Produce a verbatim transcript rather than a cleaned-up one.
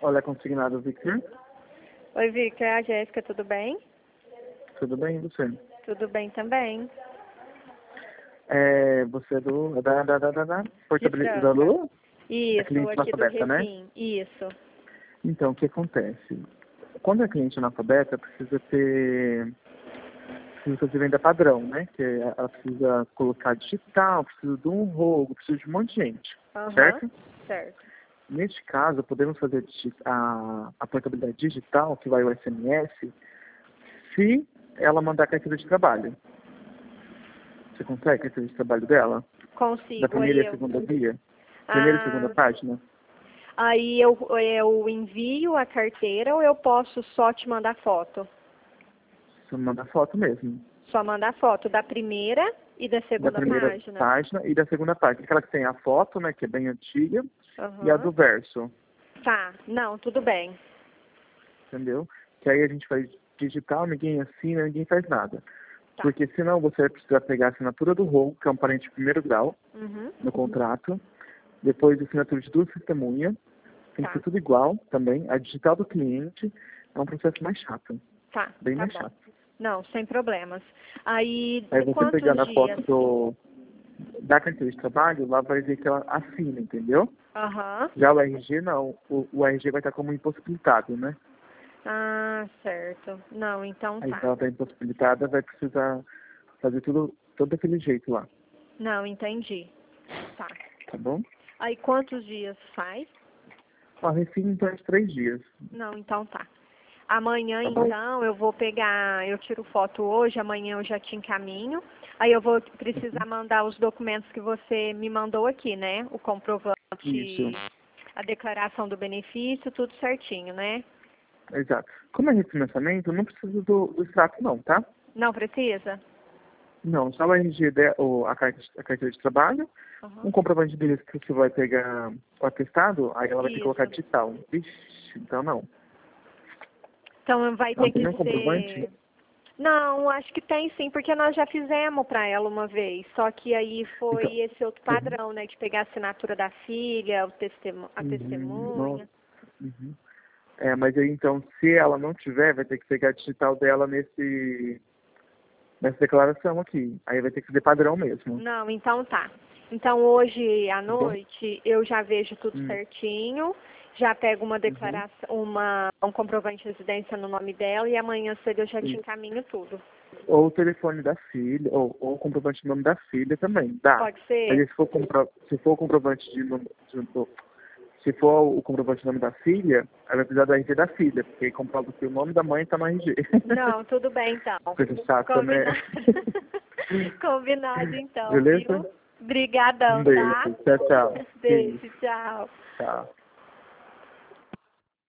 Olha, consignado, Victor. Oi, Victor, é a Jéssica, tudo bem? Tudo bem, e você? Tudo bem também. É, você é do, da, da, da, da, da, portabilidade da Lua? Isso, cliente aqui do analfabeta, né? Refim, isso. Então, o que acontece? Quando é cliente analfabeta, precisa ter, precisa fazer venda padrão, né? Que ela precisa colocar digital, precisa de um rogo, precisa de um monte de gente, Aham, certo? certo. Neste caso, podemos fazer a, a portabilidade digital, que vai o S M S, se ela mandar a carteira de trabalho. Você consegue a carteira de trabalho dela? Consigo. Da primeira Aí e a eu... segunda via? Primeira e segunda Ah, página? aí eu, eu envio a carteira ou eu posso só te mandar foto? Você manda foto mesmo. Só mandar foto da primeira e da Da segunda primeira página? página e da segunda página. Aquela que tem a foto, né, que é bem antiga, e a Aham. do verso, Tá, não, tudo bem. entendeu? Que aí a gente faz digital, ninguém assina, ninguém faz nada. Tá. Porque senão você vai precisar pegar a assinatura do rolo, que é um parente de primeiro grau, Uhum. no contrato, depois a assinatura de duas testemunhas, tem que Tá, ser tudo igual também, a digital do cliente é um processo mais chato, tá, bem tá mais bom. chato. Não, sem problemas. Aí, Aí você quantos pegando a dias? foto do, da carteira de trabalho, lá vai dizer que ela assina, entendeu? Aham. Já o R G não, o, o R G vai estar como impossibilitado, né? Ah, certo. Não, então Aí se tá. ela está impossibilitada, vai precisar fazer tudo, todo daquele jeito lá, Não, entendi. Tá. tá bom? Aí quantos dias faz? A refim então é de três dias, Não, então tá. Amanhã, tá bom? então, eu vou pegar, eu tiro foto hoje, amanhã eu já te encaminho. Aí eu vou precisar mandar os documentos que você me mandou aqui, né? O comprovante, Isso, a declaração do benefício, tudo certinho, né? exato. Como é refinanciamento, não precisa do, do extrato não, tá? Não precisa? Não, só o R G, de, ou a, carta, a carteira de trabalho, Uhum. um comprovante de beleza que você vai pegar o atestado, aí ela vai ter que colocar Isso. digital. Vixe, então não. Então vai Não ter tem que nenhum comprovante? ser... Não, acho que tem sim, porque nós já fizemos para ela uma vez. Só que aí foi Então, esse outro uhum, padrão, né? De pegar a assinatura da filha, o testemu a uhum, não, testemunha. uhum. É, mas aí então, se ela não tiver, vai ter que pegar a digital dela nesse, nessa declaração aqui. Aí vai ter que ser padrão mesmo, Não, então tá. Então hoje à tá bom? noite eu já vejo tudo Hum, certinho, já pego uma uhum. declaração, uma, um comprovante de residência no nome dela e amanhã cedo eu já te Isso. encaminho tudo. Ou o telefone da filha, ou, ou o comprovante de nome da filha também, dá. Pode Mas ser? aí se for, compro, se for o comprovante de nome, de, se for o comprovante de nome da filha, aí vai precisar do R G da filha, porque aí comprova que o nome da mãe tá no R G. Não, tudo bem então. Coisa chata, né? Combinado. Combinado então, Beleza? viu? Um Obrigadão, beijo. tá? Tchau, tchau. Isso. Beijo, tchau. Tchau.